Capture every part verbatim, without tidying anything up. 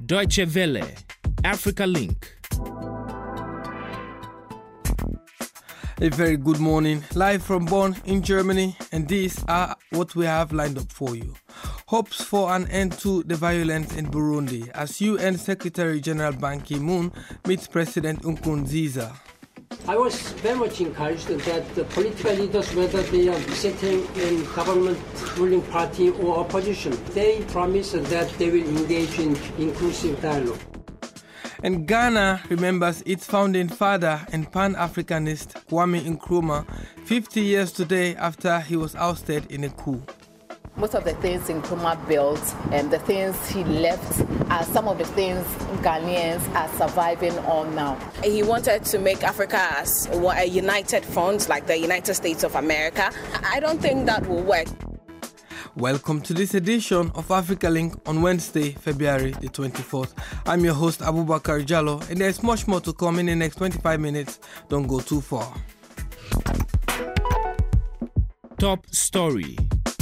Deutsche Welle, Africa Link. A very good morning, live from Bonn in Germany, and these are what we have lined up for you. Hopes for an end to the violence in Burundi as U N Secretary General Ban Ki-moon meets President Nkurunziza. I was very much encouraged that the political leaders, whether they are sitting in government ruling party or opposition, they promise that they will engage in inclusive dialogue. And Ghana remembers its founding father and Pan-Africanist Kwame Nkrumah fifty years today after he was ousted in a coup. Most of the things Nkrumah built and the things he left are some of the things Ghanaians are surviving on now. He wanted to make Africa as a united front like the United States of America. I don't think that will work. Welcome to this edition of Africa Link on Wednesday, February the twenty-fourth. I'm your host, Abubakar Jallo, and there's much more to come in the next twenty-five minutes. Don't go too far. Top story.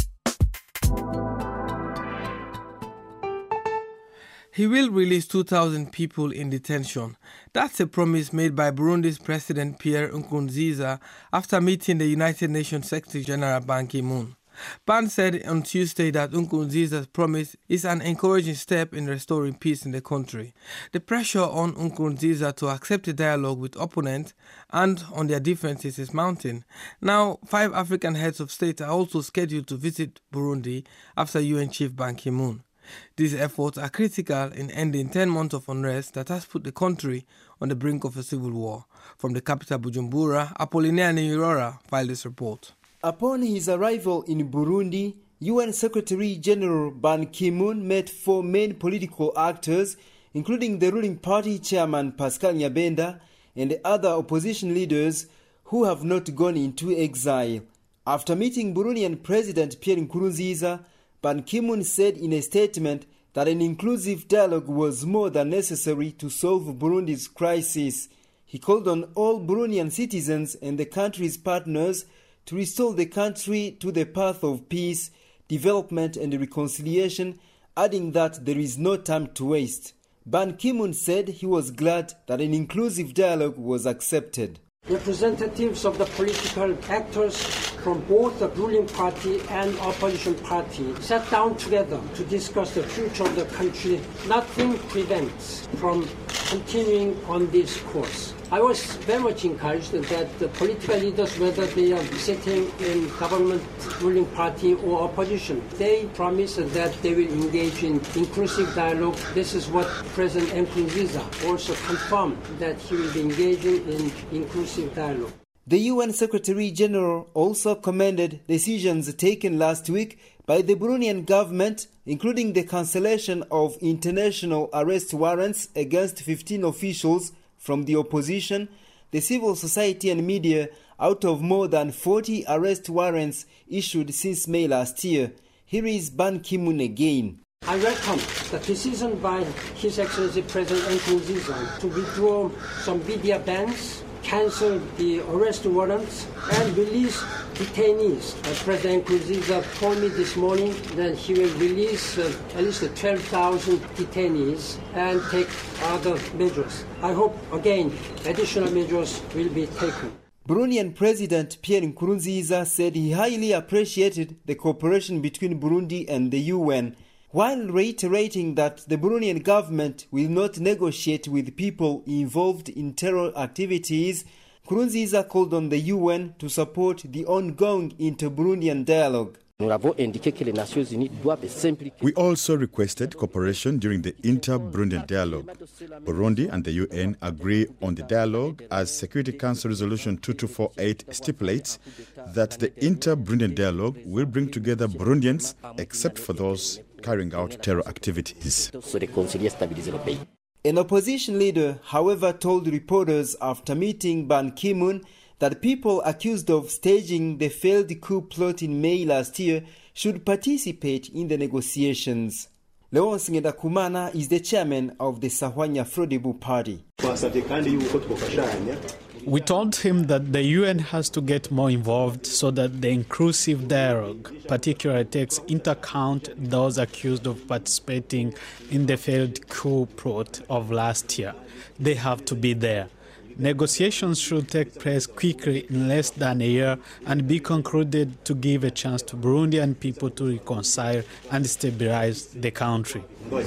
He will release two thousand people in detention. That's a promise made by Burundi's President Pierre Nkurunziza after meeting the United Nations Secretary General Ban Ki-moon. Ban said on Tuesday that Nkurunziza's promise is an encouraging step in restoring peace in the country. The pressure on Nkurunziza to accept a dialogue with opponents and on their differences is mounting. Now, five African heads of state are also scheduled to visit Burundi after U N Chief Ban Ki-moon. These efforts are critical in ending ten months of unrest that has put the country on the brink of a civil war. From the capital Bujumbura, Apollinaire Nirora filed this report. Upon his arrival in Burundi, U N Secretary General Ban Ki-moon met four main political actors, including the ruling party chairman Pascal Nyabenda and the other opposition leaders who have not gone into exile. After meeting Burundian President Pierre Nkurunziza, Ban Ki-moon said in a statement that an inclusive dialogue was more than necessary to solve Burundi's crisis. He called on all Burundian citizens and the country's partners to restore the country to the path of peace, development and reconciliation, adding that there is no time to waste. Ban Ki-moon said he was glad that an inclusive dialogue was accepted. Representatives of the political actors from both the ruling party and opposition party sat down together to discuss the future of the country. Nothing prevents from continuing on this course. I was very much encouraged that the political leaders, whether they are sitting in government ruling party or opposition, they promise that they will engage in inclusive dialogue. This is what President Nkurunziza also confirmed, that he will be engaging in inclusive dialogue. The U N Secretary General also commended decisions taken last week by the Burundian government, including the cancellation of international arrest warrants against fifteen officials from the opposition, the civil society and media out of more than forty arrest warrants issued since May last year. Here is Ban Ki-moon again. I welcome the decision by His Excellency President Nkurunziza to withdraw some media bans, cancel the arrest warrants, and release detainees. Uh, President Nkurunziza told me this morning that he will release uh, at least twelve thousand detainees and take other measures. I hope, again, additional measures will be taken. Burundian President Pierre Nkurunziza said he highly appreciated the cooperation between Burundi and the U N, while reiterating that the Burundian government will not negotiate with people involved in terror activities. Nkurunziza called on the U N to support the ongoing inter-Burundian dialogue. We also requested cooperation during the inter-Burundian dialogue. Burundi and the U N agree on the dialogue as Security Council Resolution two two four eight stipulates that the inter-Burundian dialogue will bring together Burundians except for those carrying out terror activities. An opposition leader, however, told reporters after meeting Ban Ki-moon that people accused of staging the failed coup plot in May last year should participate in the negotiations. Leonce Ngendakumana is the chairman of the Sahwanya Frodebu party. We told him that the U N has to get more involved so that the inclusive dialogue particularly takes into account those accused of participating in the failed coup plot of last year. They have to be there. Negotiations should take place quickly in less than a year and be concluded to give a chance to Burundian people to reconcile and stabilize the country.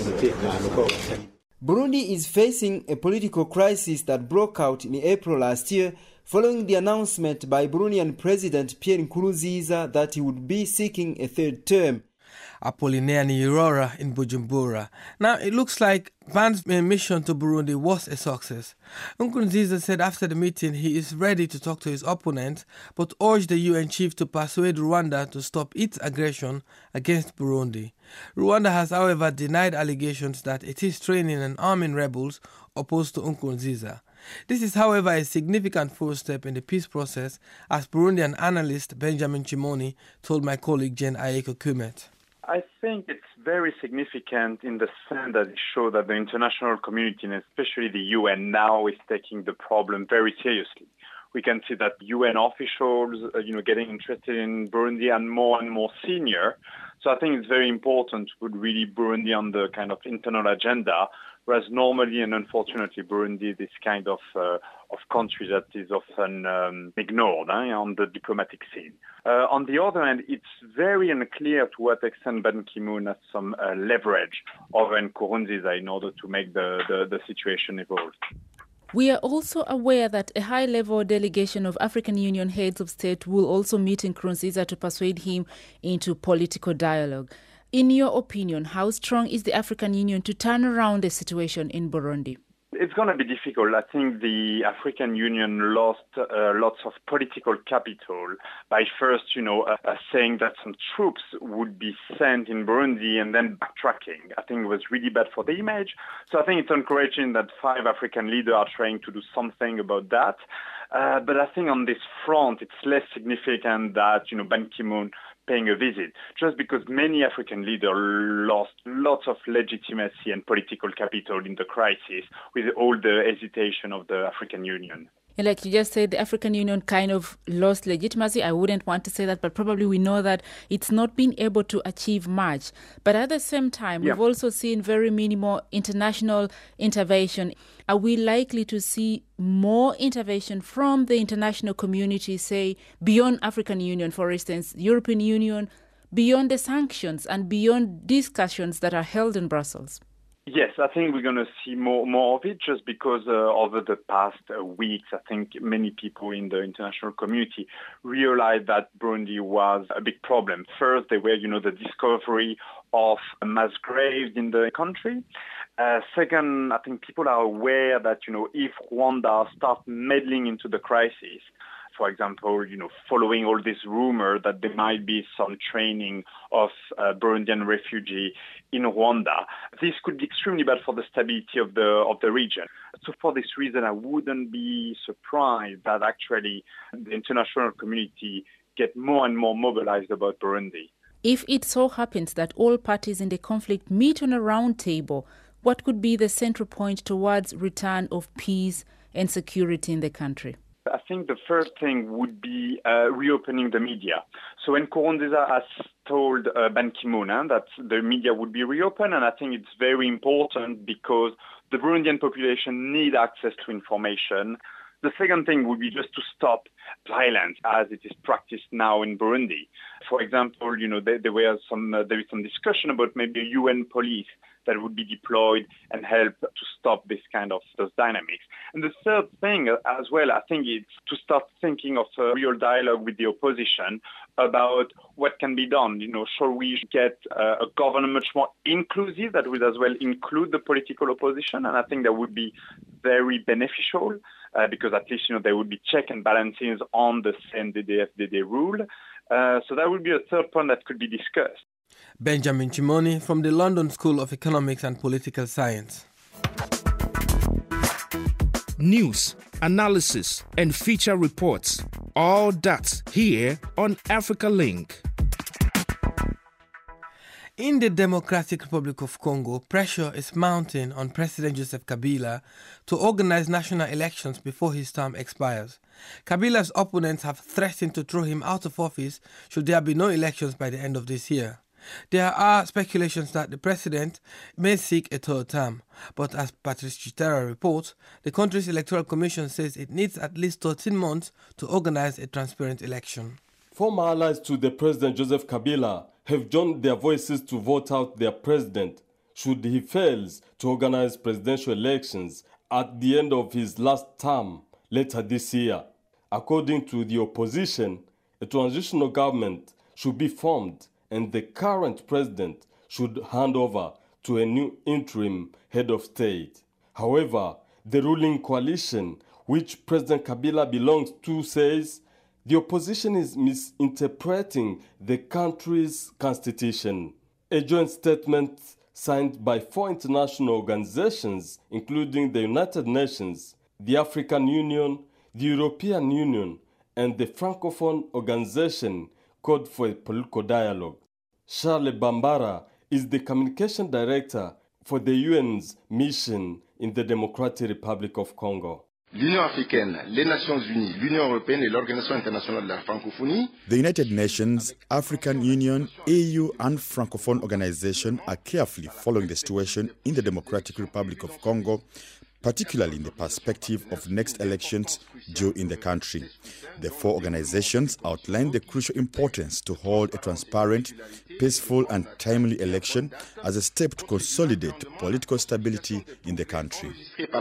Burundi is facing a political crisis that broke out in April last year following the announcement by Burundian President Pierre Nkurunziza that he would be seeking a third term. Apollinaire Nirora in Bujumbura. Now, it looks like Ban's mission to Burundi was a success. Nkurunziza said after the meeting he is ready to talk to his opponents, but urged the U N chief to persuade Rwanda to stop its aggression against Burundi. Rwanda has, however, denied allegations that it is training and arming rebels opposed to Nkurunziza. This is, however, a significant first step in the peace process, as Burundian analyst Benjamin Chimoni told my colleague Jen Ayeko Kumet. I think it's very significant in the sense that it shows that the international community, and especially the U N, now is taking the problem very seriously. We can see that U N officials, uh, you know, getting interested in Burundi and more and more senior. So I think it's very important to put really Burundi on the kind of internal agenda, whereas normally and unfortunately Burundi is this kind of uh, of country that is often um, ignored eh, on the diplomatic scene. Uh, on the other hand, it's very unclear to what extent Ban Ki-moon has some uh, leverage over Nkurunziza in order to make the, the, the situation evolve. We are also aware that a high-level delegation of African Union heads of state will also meet Nkurunziza to persuade him into political dialogue. In your opinion, how strong is the African Union to turn around the situation in Burundi? It's going to be difficult. I think the African Union lost uh, lots of political capital by first, you know, uh, uh, saying that some troops would be sent in Burundi and then backtracking. I think it was really bad for the image. So I think it's encouraging that five African leaders are trying to do something about that. Uh, but I think on this front, it's less significant that, you know, Ban Ki-moon paying a visit, just because many African leaders lost lots of legitimacy and political capital in the crisis with all the hesitation of the African Union. And like you just said, the African Union kind of lost legitimacy. I wouldn't want to say that, but probably we know that it's not been able to achieve much. But at the same time, yeah. we've also seen very minimal international intervention. Are we likely to see more intervention from the international community, say, beyond African Union, for instance, European Union, beyond the sanctions and beyond discussions that are held in Brussels? Yes, I think we're going to see more more of it just because uh, over the past uh, weeks, I think many people in the international community realized that Burundi was a big problem. First, they were, you know, the discovery of mass graves in the country. Uh, second, I think people are aware that, you know, if Rwanda starts meddling into the crisis, for example, you know, following all this rumor that there might be some training of uh, Burundian refugees in Rwanda, this could be extremely bad for the stability of the of the region. So for this reason, I wouldn't be surprised that actually the international community get more and more mobilized about Burundi. If it so happens that all parties in the conflict meet on a round table, what could be the central point towards return of peace and security in the country? I think the first thing would be uh, reopening the media. So when Nkurunziza has told uh, Ban Ki-moon eh, that the media would be reopened, and I think it's very important because the Burundian population need access to information. The second thing would be just to stop violence as it is practiced now in Burundi. For example, you know, there, there were some uh, there is some discussion about maybe a U N police that would be deployed and help to stop this kind of those dynamics. And the third thing as well, I think, is to start thinking of a real dialogue with the opposition about what can be done. You know, shall we get uh, a government much more inclusive that would as well include the political opposition? And I think that would be very beneficial uh, because at least, you know, there would be check and balances on the C N D D F D D rule. Uh, so that would be a third point that could be discussed. Benjamin Chimoni from the London School of Economics and Political Science. News, analysis, and feature reports. All that here on Africa Link. In the Democratic Republic of Congo, pressure is mounting on President Joseph Kabila to organize national elections before his term expires. Kabila's opponents have threatened to throw him out of office should there be no elections by the end of this year. There are speculations that the president may seek a third term, but as Patrice Chitera reports, the country's electoral commission says it needs at least thirteen months to organize a transparent election. Former allies to the President Joseph Kabila have joined their voices to vote out their president should he fails to organize presidential elections at the end of his last term later this year. According to the opposition, a transitional government should be formed and the current president should hand over to a new interim head of state. However, the ruling coalition, which President Kabila belongs to, says the opposition is misinterpreting the country's constitution. A joint statement signed by four international organizations, including the United Nations, the African Union, the European Union, and the Francophone Organization, called for a political dialogue. Charles Bambara is the communication director for the U N's mission in the Democratic Republic of Congo. L'Union africaine, les Nations unies, l'Union européenne et l'Organisation internationale de la francophonie. The United Nations, African Union, A U and Francophone Organization are carefully following the situation in the Democratic Republic of Congo, particularly in the perspective of next elections due in the country. The four organizations outlined the crucial importance to hold a transparent, peaceful and timely election as a step to consolidate political stability in the country.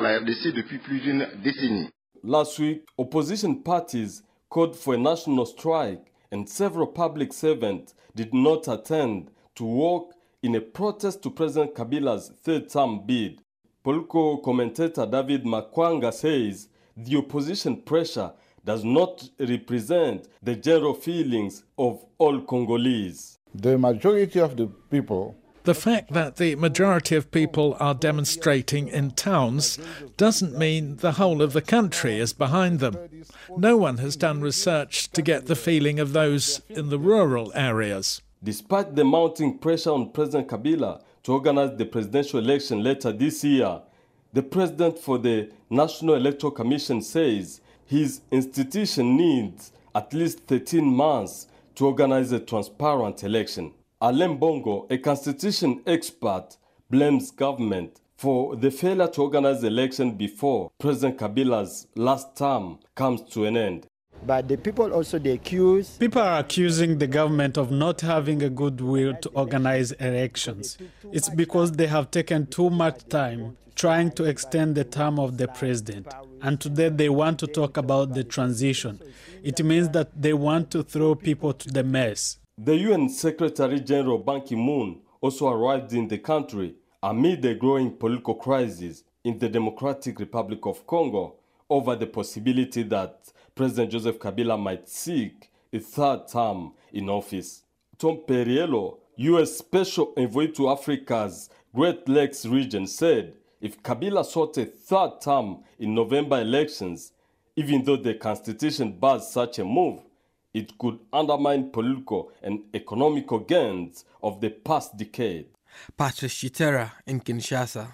Last week, opposition parties called for a national strike and several public servants did not attend to work in a protest to President Kabila's third-term bid. Political commentator David Makwanga says the opposition pressure does not represent the general feelings of all Congolese. The majority of the people... The fact that the majority of people are demonstrating in towns doesn't mean the whole of the country is behind them. No one has done research to get the feeling of those in the rural areas. Despite the mounting pressure on President Kabila to organize the presidential election later this year, the president for the National Electoral Commission says his institution needs at least thirteen months to organize a transparent election. Alain Bongo, a constitution expert, blames government for the failure to organize the election before President Kabila's last term comes to an end. But the people also, they accuse... People are accusing the government of not having a good will to organize elections. It's because they have taken too much time trying to extend the term of the president. And today they want to talk about the transition. It means that they want to throw people to the mess. The U N Secretary General Ban Ki-moon also arrived in the country amid a growing political crisis in the Democratic Republic of Congo over the possibility that President Joseph Kabila might seek a third term in office. Tom Perriello, U S Special Envoy to Africa's Great Lakes region, said if Kabila sought a third term in November elections, even though the constitution bars such a move, it could undermine political and economical gains of the past decade. Patrice Chitera in Kinshasa.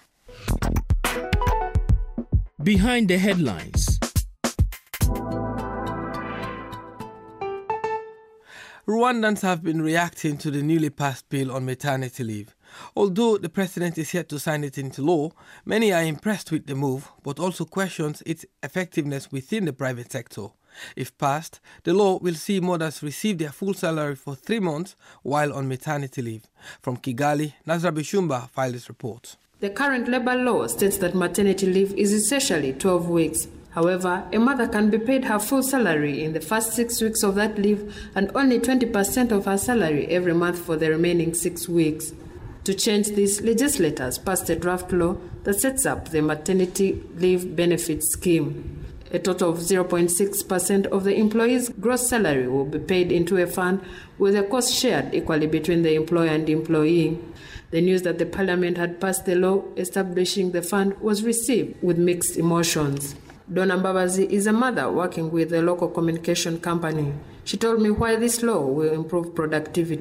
Behind the headlines. Rwandans have been reacting to the newly passed bill on maternity leave. Although the president is yet to sign it into law, many are impressed with the move, but also questions its effectiveness within the private sector. If passed, the law will see mothers receive their full salary for three months while on maternity leave. From Kigali, Nazra Bishumba filed this report. The current labor law states that maternity leave is essentially twelve weeks. However, a mother can be paid her full salary in the first six weeks of that leave and only twenty percent of her salary every month for the remaining six weeks. To change this, legislators passed a draft law that sets up the maternity leave benefit scheme. A total of zero point six percent of the employee's gross salary will be paid into a fund with the cost shared equally between the employer and the employee. The news that the parliament had passed the law establishing the fund was received with mixed emotions. Donna Mbabazi is a mother working with a local communication company. She told me why this law will improve productivity.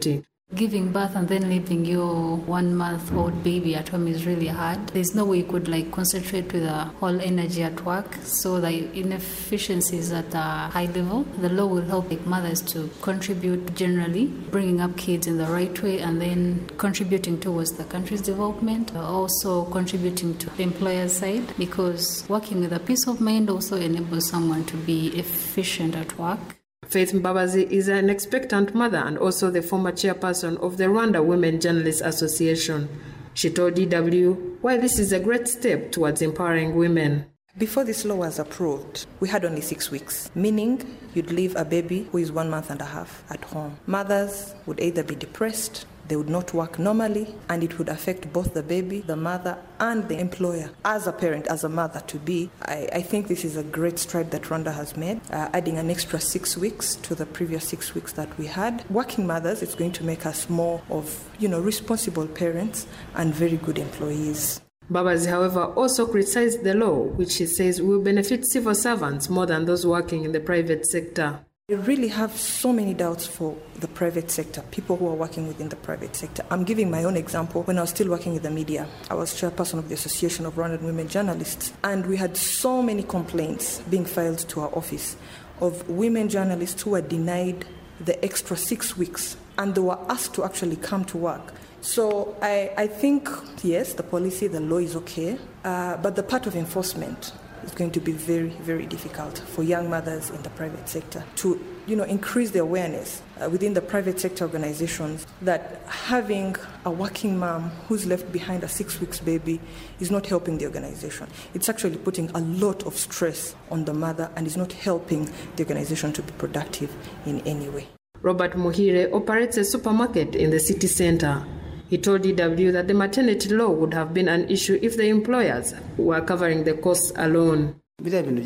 Giving birth and then leaving your one-month-old baby at home is really hard. There's no way you could like concentrate with the whole energy at work, so the inefficiencies at a high level. The law will help like, mothers to contribute generally, bringing up kids in the right way and then contributing towards the country's development, also contributing to the employer's side, because working with a peace of mind also enables someone to be efficient at work. Faith Mbabazi is an expectant mother and also the former chairperson of the Rwanda Women Journalists Association. She told D W why this is a great step towards empowering women. Before this law was approved, we had only six weeks, meaning you'd leave a baby who is one month and a half at home. Mothers would either be depressed, they would not work normally, and it would affect both the baby, the mother, and the employer. As a parent, as a mother to be, I, I think this is a great stride that Rwanda has made, uh, adding an extra six weeks to the previous six weeks that we had. Working mothers, it's going to make us more of, you know, responsible parents and very good employees. Mbabazi, however, also criticized the law, which he says will benefit civil servants more than those working in the private sector. I really have so many doubts for the private sector, people who are working within the private sector. I'm giving my own example. When I was still working in the media, I was chairperson of the Association of Rwandan Women Journalists, and we had so many complaints being filed to our office of women journalists who were denied the extra six weeks, and they were asked to actually come to work. So I, I think, yes, the policy, the law is okay, uh, but the part of enforcement is going to be very, very difficult for young mothers in the private sector to, you know, increase the awareness uh, within the private sector organizations that having a working mom who's left behind a six weeks baby is not helping the organization. It's actually putting a lot of stress on the mother and is not helping the organization to be productive in any way. Robert Muhire operates a supermarket in the city center. He told D W that the maternity law would have been an issue if the employers were covering the costs alone. Giving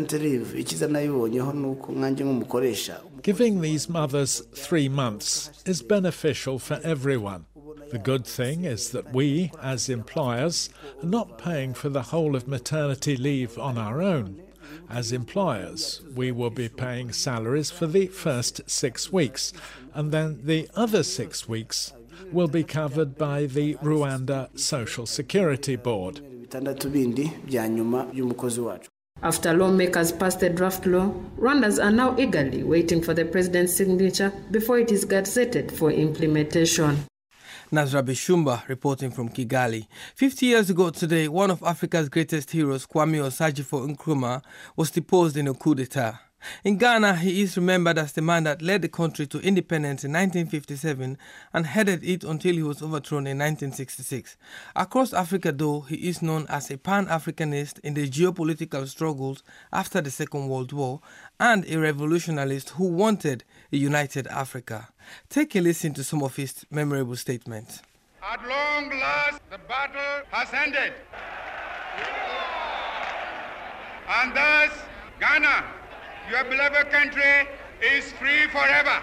these mothers three months is beneficial for everyone. The good thing is that we, as employers, are not paying for the whole of maternity leave on our own. As employers, we will be paying salaries for the first six weeks, and then the other six weeks will be covered by the Rwanda Social Security Board. After lawmakers passed the draft law, Rwandans are now eagerly waiting for the president's signature before it is gazetted for implementation. Nazra Bishumba reporting from Kigali. Fifty years ago today, one of Africa's greatest heroes, Kwame Osagyefo Nkrumah, was deposed in a coup d'etat. In Ghana, he is remembered as the man that led the country to independence in nineteen fifty-seven and headed it until he was overthrown in nineteen sixty-six. Across Africa, though, he is known as a pan-Africanist in the geopolitical struggles after the Second World War and a revolutionist who wanted a united Africa. Take a listen to some of his memorable statements. At long last, the battle has ended. And thus, Ghana, your beloved country, is free forever.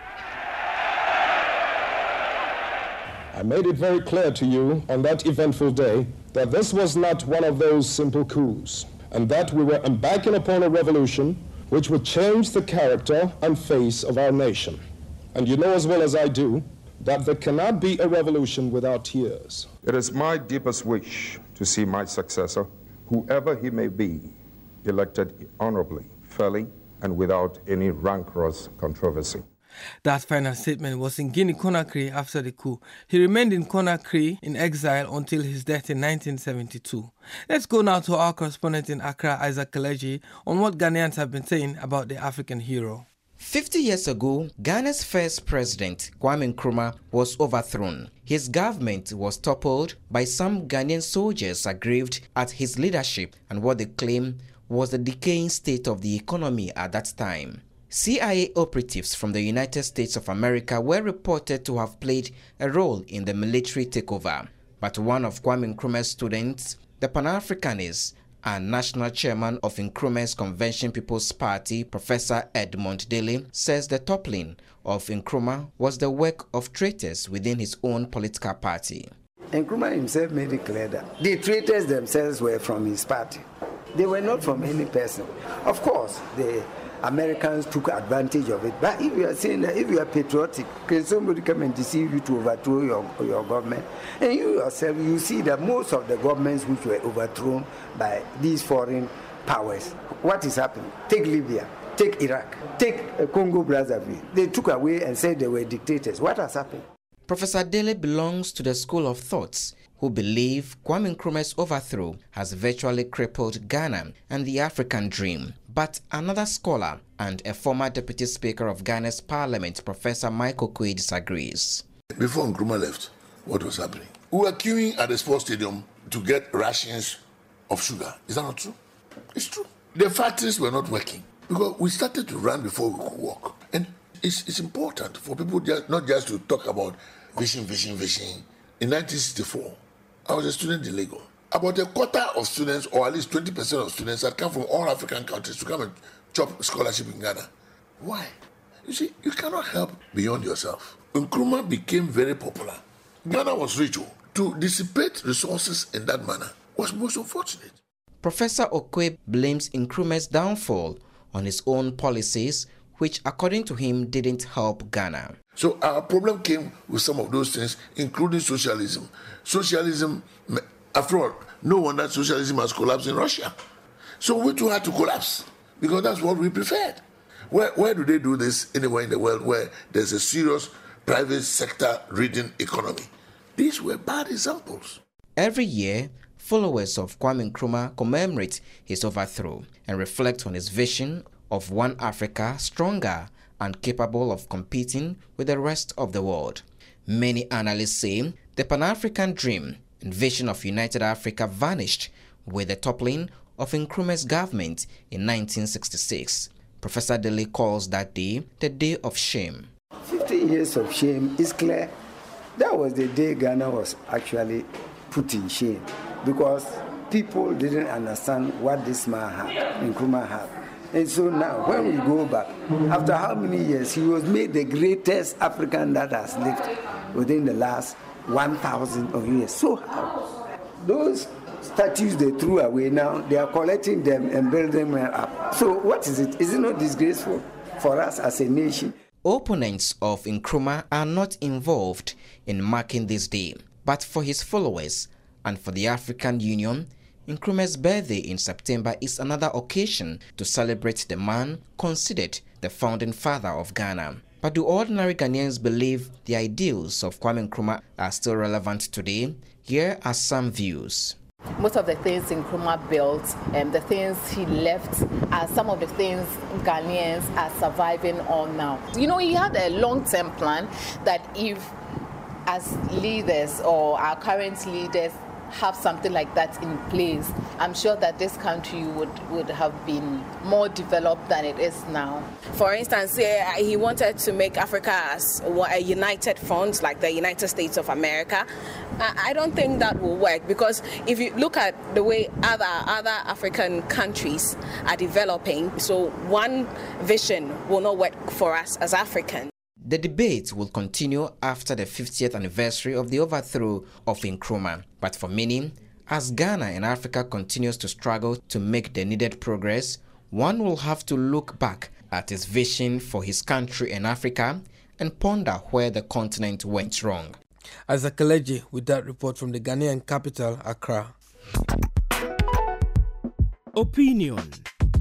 I made it very clear to you on that eventful day that this was not one of those simple coups, and that we were embarking upon a revolution which would change the character and face of our nation. And you know as well as I do that there cannot be a revolution without tears. It is my deepest wish to see my successor, whoever he may be, elected honorably, fairly, and without any rancorous controversy. That final statement was in Guinea-Conakry after the coup. He remained in Conakry in exile until his death in nineteen seventy-two. Let's go now to our correspondent in Accra, Isaac Keleji, on what Ghanaians have been saying about the African hero. Fifty years ago, Ghana's first president, Kwame Nkrumah, was overthrown. His government was toppled by some Ghanaian soldiers aggrieved at his leadership and what they claim was the decaying state of the economy at that time. C I A operatives from the United States of America were reported to have played a role in the military takeover. But one of Kwame Nkrumah's students, the Pan-Africanist and national chairman of Nkrumah's Convention People's Party, Professor Edmond Dele, says the toppling of Nkrumah was the work of traitors within his own political party. Nkrumah himself made it clear that the traitors themselves were from his party. They were not from any person. Of course, the Americans took advantage of it. But if you are saying that if you are patriotic, can somebody come and deceive you to overthrow your, your government? And you yourself, you see that most of the governments which were overthrown by these foreign powers, what is happening? Take Libya, take Iraq, take uh, Congo Brazzaville. They took away and said they were dictators. What has happened? Professor Dele belongs to the school of thoughts who believe Kwame Nkrumah's overthrow has virtually crippled Ghana and the African dream. But another scholar and a former deputy speaker of Ghana's parliament, Professor Michael Okoye, disagrees. Before Nkrumah left, what was happening? We were queuing at the sports stadium to get rations of sugar. Is that not true? It's true. The factories were not working because we started to run before we could walk. And it's, it's important for people just, not just to talk about vision, vision, vision. In nineteen sixty-four, I was a student in Lagos. About a quarter of students, or at least twenty percent of students, had come from all African countries to come and chop scholarship in Ghana. Why? You see, you cannot help beyond yourself. Nkrumah became very popular. Ghana was rich. To dissipate resources in that manner was most unfortunate. Professor Okoye blames Nkrumah's downfall on his own policies, which, according to him, didn't help Ghana. So our problem came with some of those things, including socialism. Socialism, after all, no wonder socialism has collapsed in Russia. So we too had to collapse, because that's what we preferred. Where, where do they do this anywhere in the world where there's a serious private sector reading economy? These were bad examples. Every year, followers of Kwame Nkrumah commemorate his overthrow and reflect on his vision of one Africa stronger and capable of competing with the rest of the world. Many analysts say the Pan-African dream and vision of United Africa vanished with the toppling of Nkrumah's government in nineteen sixty-six. Professor Dele calls that day the day of shame. fifty years of shame is clear. That was the day Ghana was actually put in shame because people didn't understand what this man had, Nkrumah had. And so now, when we go back, after how many years, he was made the greatest African that has lived within the last one thousand of years. So how? Those statues they threw away now, they are collecting them and building them up. So what is it? Is it not disgraceful for us as a nation? Opponents of Nkrumah are not involved in marking this day, but for his followers and for the African Union, Nkrumah's birthday in September is another occasion to celebrate the man considered the founding father of Ghana. But do ordinary Ghanaians believe the ideals of Kwame Nkrumah are still relevant today? Here are some views. Most of the things Nkrumah built and the things he left are some of the things Ghanaians are surviving on now. You know, he had a long-term plan that if, as leaders or our current leaders, have something like that in place, I'm sure that this country would, would have been more developed than it is now. For instance, uh, he wanted to make Africa as a united front like the United States of America. I don't think that will work because if you look at the way other, other African countries are developing, so one vision will not work for us as Africans. The debate will continue after the fiftieth anniversary of the overthrow of Nkrumah. But for many, as Ghana and Africa continues to struggle to make the needed progress, one will have to look back at his vision for his country and Africa and ponder where the continent went wrong. Isaac Keleji with that report from the Ghanaian capital, Accra. Opinion.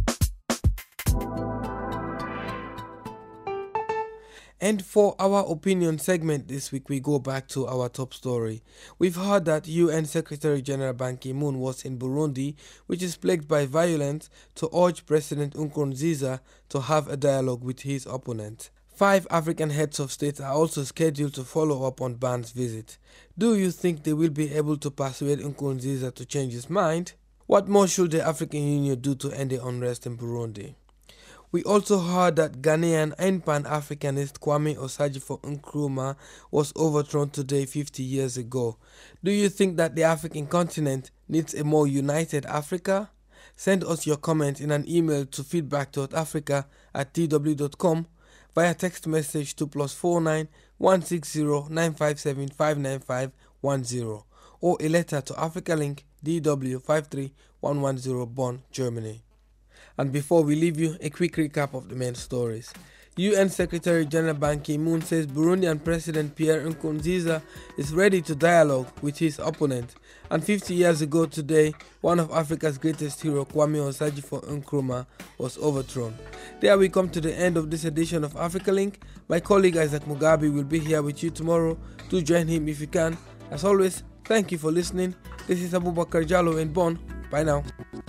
And for our opinion segment this week, we go back to our top story. We've heard that U N Secretary General Ban Ki-moon was in Burundi, which is plagued by violence, to urge President Nkurunziza to have a dialogue with his opponent. Five African heads of state are also scheduled to follow up on Ban's visit. Do you think they will be able to persuade Nkurunziza to change his mind? What more should the African Union do to end the unrest in Burundi? We also heard that Ghanaian and Pan-Africanist Kwame Osagyefo Nkrumah was overthrown today fifty years ago. Do you think that the African continent needs a more united Africa? Send us your comment in an email to feedback dot africa at d w dot com via text message to plus four nine one six zero nine five seven five nine five one zero or a letter to Africa Link D W five three one one zero Bonn, Germany. And before we leave you, a quick recap of the main stories. U N Secretary General Ban Ki-moon says Burundian President Pierre Nkurunziza is ready to dialogue with his opponent. And fifty years ago today, one of Africa's greatest heroes, Kwame Osagyefo Nkrumah, was overthrown. There we come to the end of this edition of Africa Link. My colleague Isaac Mugabe will be here with you tomorrow. Do join him if you can. As always, thank you for listening. This is Abubakar Jallow in Bonn. Bye now.